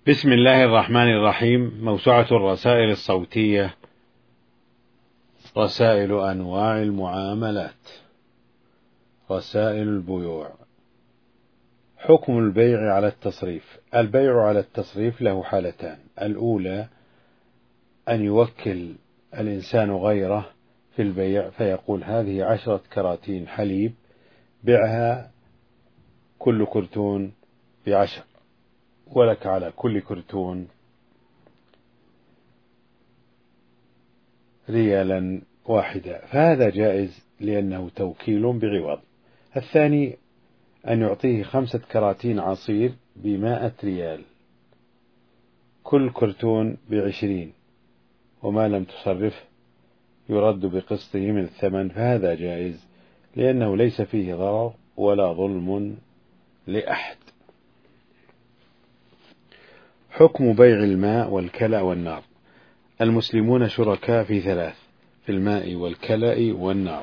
بسم الله الرحمن الرحيم. موسوعة الرسائل الصوتية، رسائل أنواع المعاملات، رسائل البيوع. حكم البيع على التصريف. البيع على التصريف له حالتان: الأولى أن يوكل الإنسان غيره في البيع فيقول: هذه 10 كراتين حليب، بعها كل كرتون ب10، ولك على كل كرتون ريالا واحدا، فهذا جائز لأنه توكيل بعوض. الثاني أن يعطيه 5 كراتين عصير ب100 ريال، كل كرتون ب20، وما لم تصرفه يرد بقسطه من الثمن، فهذا جائز لأنه ليس فيه ضرر ولا ظلم لأحد. حكم بيع الماء والكلأ والنار. المسلمون شركاء في 3: في الماء والكلأ والنار.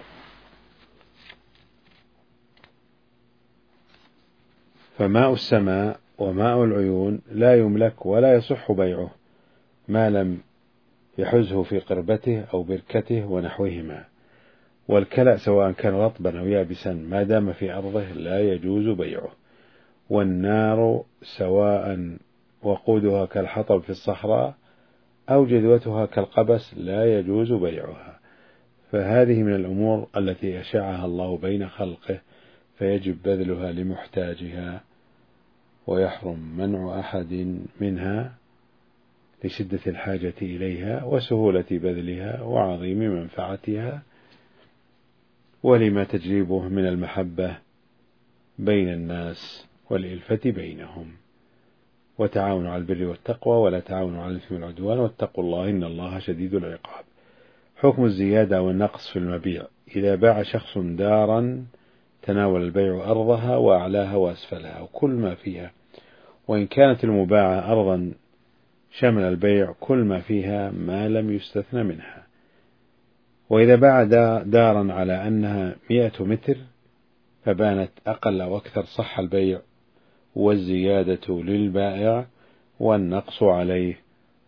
فماء السماء وماء العيون لا يملك ولا يصح بيعه ما لم يحزه في قربته أو بركته ونحوهما. والكلأ سواء كان رطبا أو يابسا ما دام في أرضه لا يجوز بيعه. والنار سواء وقودها كالحطب في الصحراء أو جدوتها كالقبس لا يجوز بيعها، فهذه من الأمور التي أشاعها الله بين خلقه، فيجب بذلها لمحتاجها، ويحرم منع أحد منها لشدة الحاجة إليها وسهولة بذلها وعظيم منفعتها، ولما تجلبه من المحبة بين الناس والإلفة بينهم، وتعاونوا على البر والتقوى ولا تعاونوا على الإثم والعدوان، واتقوا الله إن الله شديد العقاب. حكم الزيادة والنقص في المبيع. إذا باع شخص دارا تناول البيع أرضها وأعلاها وأسفلها وكل ما فيها، وإن كانت المباعة أرضا شمل البيع كل ما فيها ما لم يستثنى منها. وإذا باع دارا على أنها 100 متر فبانت أقل أو أكثر صح البيع، والزيادة للبائع والنقص عليه،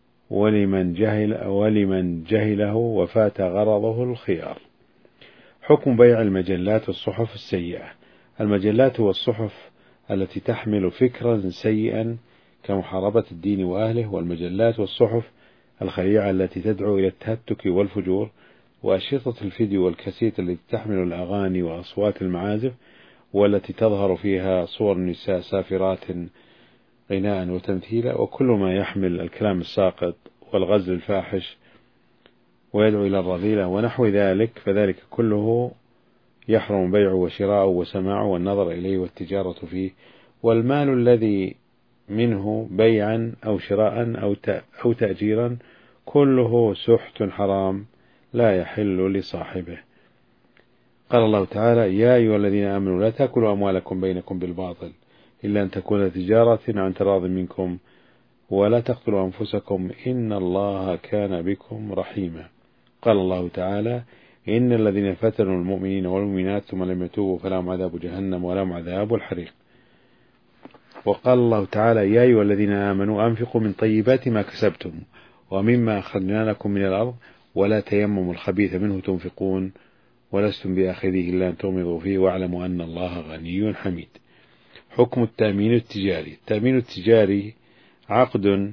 ولمن جهله وفات غرضه الخيار. حكم بيع المجلات والصحف السيئة. المجلات والصحف التي تحمل فكرا سيئا كمحاربة الدين وأهله، والمجلات والصحف الخليعة التي تدعو إلى التهتك والفجور، وأشرطة الفيديو والكاسيت التي تحمل الأغاني وأصوات المعازف، والتي تظهر فيها صور النساء سافرات غناء وتمثيلا، وكل ما يحمل الكلام الساقط والغزل الفاحش ويدعو إلى الرذيلة ونحو ذلك، فذلك كله يحرم بيعه وشراءه وسماعه والنظر إليه والتجارة فيه. والمال الذي منه بيعا أو شراء أو تأجيرا كله سحت حرام لا يحل لصاحبه. قال الله تعالى: يا أيها الذين آمنوا لا تأكلوا أموالكم بينكم بالباطل إلا أن تكون تجارة عن تراض منكم ولا تقتلوا أنفسكم إن الله كان بكم رحيما. قال الله تعالى: إن الذين فتنوا المؤمنين والمؤمنات ثم لم يتوبوا فلهم عذاب جهنم ولهم عذاب الحريق. وقال الله تعالى: يا أيها الذين آمنوا أنفقوا من طيبات ما كسبتم ومما أخرجنا لكم من الأرض ولا تيمموا الخبيث منه تنفقون ولستم بآخذه إلا أن تغمضوا فيه واعلموا أن الله غني حميد. حكم التأمين التجاري. التأمين التجاري عقد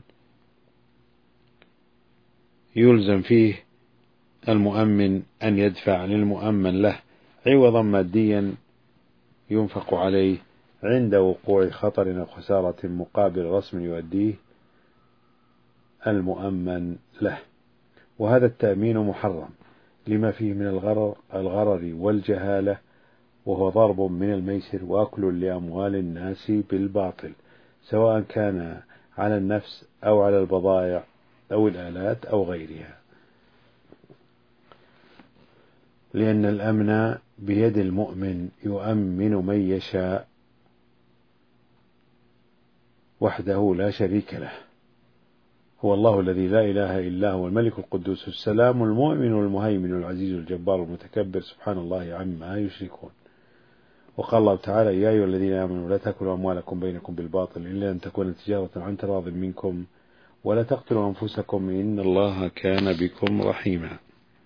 يلزم فيه المؤمن أن يدفع للمؤمن له عوضا ماديا ينفق عليه عند وقوع خطر أو خسارة مقابل رسم يؤديه المؤمن له، وهذا التأمين محرم لما فيه من الغرر والجهالة، وهو ضرب من الميسر وأكل لأموال الناس بالباطل، سواء كان على النفس أو على البضائع أو الآلات أو غيرها، لأن الأمن بيد المؤمن يؤمن من يشاء وحده لا شريك له، هو الله الذي لا إله إلا هو الملك القدوس السلام المؤمن المهيمن العزيز الجبار المتكبر سبحان الله عما يشركون. وقال الله تعالى: يا أيها الذين آمنوا لا تأكلوا أموالكم بينكم بالباطل إلا أن تكون تجارة عن تراض منكم ولا تقتلوا أنفسكم إن الله كان بكم رحيما.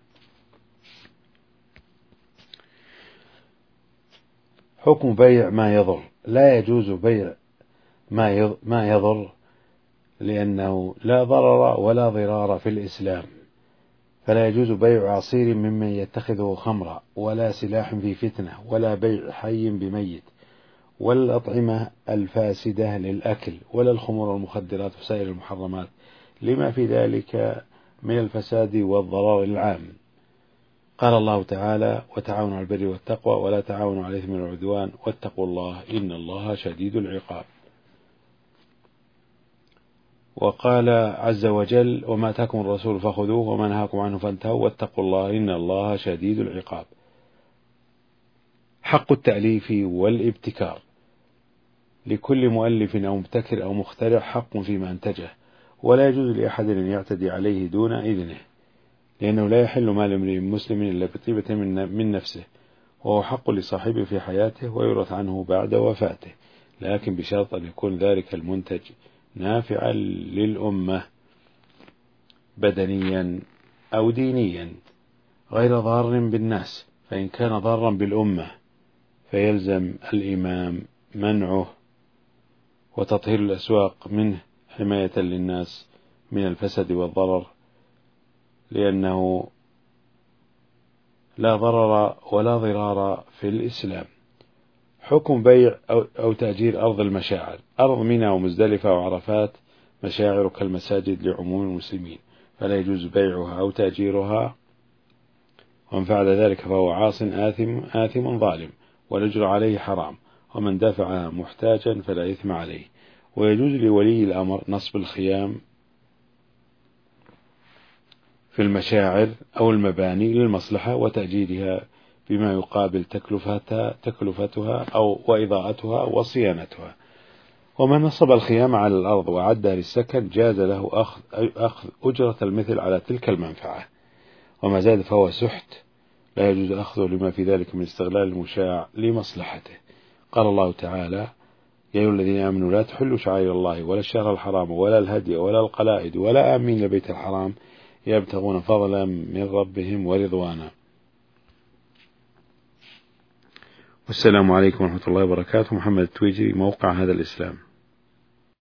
حكم بيع ما يضر. لا يجوز بيع ما يضر لأنه لا ضرر ولا ضرار في الإسلام، فلا يجوز بيع عصير ممن يتخذه خمرا، ولا سلاح في فتنة، ولا بيع حي بميت، ولا الأطعمة الفاسدة للأكل، ولا الخمور والمخدرات وسائر المحرمات، لما في ذلك من الفساد والضرر العام. قال الله تعالى: وتعاونوا على البر والتقوى ولا تعاونوا على الإثم والعدوان واتقوا الله إن الله شديد العقاب. وقال عز وجل: وما آتاكم الرسول فخذوه وما نهاكم عنه فانتهوا واتقوا الله إن الله شديد العقاب. حق التأليف والابتكار. لكل مؤلف أو مبتكر أو مخترع حق فيما أنتجه، ولا يجوز لأحد أن يعتدي عليه دون إذنه، لأنه لا يحل مال امرئ مسلم إلا بطيبة من نفسه، وهو حق لصاحبه في حياته ويورث عنه بعد وفاته، لكن بشرط أن يكون ذلك المنتج نافعا للأمة بدنيا أو دينيا غير ضار بالناس، فإن كان ضارا بالأمة فيلزم الإمام منعه وتطهير الأسواق منه حماية للناس من الفساد والضرر، لأنه لا ضرر ولا ضرار في الإسلام. حكم بيع أو تأجير أرض المشاعر. أرض منى ومزدلفة وعرفات مشاعر كالمساجد لعموم المسلمين، فلا يجوز بيعها أو تأجيرها، ومن فعل ذلك فهو عاص آثم ظالم، والأجر عليه حرام، ومن دفع محتاجا فلا إثم عليه. ويجوز لولي الأمر نصب الخيام في المشاعر أو المباني للمصلحة وتأجيرها بما يقابل تكلفتها أو وإضاءتها وصيانتها. ومن نصب الخيام على الأرض وعدها للسكن جاز له أخذ أجرة المثل على تلك المنفعة، وما زاد فهو سحت لا يجوز أخذه لما في ذلك من استغلال المشاع لمصلحته. قال الله تعالى: يا أيها الذين آمنوا لا تحلوا شعائر الله ولا الشهر الحرام ولا الهدي ولا القلائد ولا آمين البيت الحرام يبتغون فضلا من ربهم ورضوانا. والسلام عليكم ورحمة الله وبركاته. محمد التويجري، موقع هذا الإسلام.